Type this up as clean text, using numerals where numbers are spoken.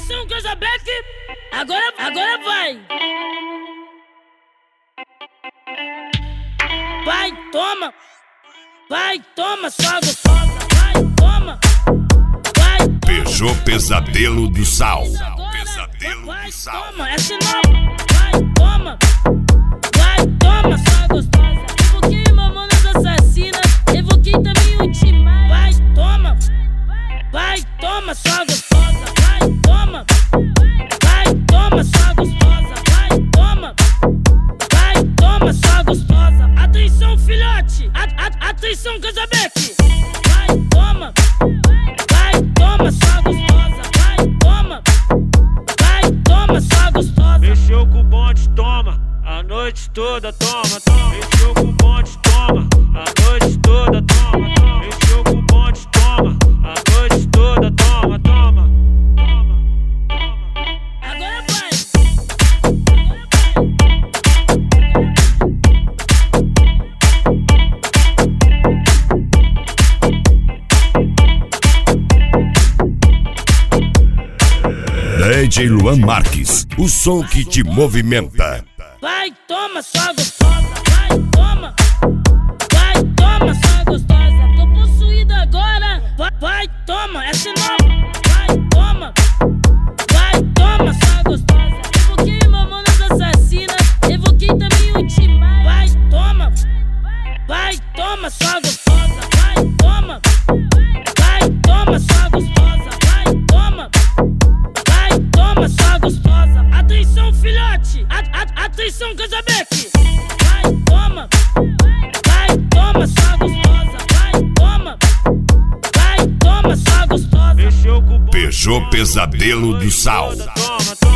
Atenção, Casa Black, agora vai. Vai, toma, sua gostosa, vai, toma. Peugeot Pesadelo do Sal. Vai, toma, é sinal. Vai, toma, sua gostosa. Evoquei Mamonas Assassinas, evoquei também o Timaya. Vai, toma, sua gostosa. Vai, toma, sua gostosa. Vai, toma, sua gostosa. Atenção, filhote, atenção, Casa Black. Vai, toma, sua gostosa. Vai, toma, sua gostosa. Mexeu com o bonde, toma, a noite toda, toma. Mexeu com o bonde, toma, a noite toda, toma. Mexeu com o bonde, toma, a noite toda, toma. Agora vai. DJ Luan Marques, o som que te movimenta. Vai, toma, sua gostosa. Vai, toma, sua gostosa. Tô possuído agora. Vai, toma, é sinal. Vai, toma, sua gostosa. Evoquei Mamonas Assassinas, evoquei também o Timaya. Vai, toma, sua gostosa. Vai, toma, sua gostosa. Vai, toma, sua gostosa. Atenção, filhote, atenção, Casa Black. Vai, toma, sua gostosa. Vai, toma, sua gostosa. Mexeu com o bonde, Peugeot Pesadelo do Sal. toma.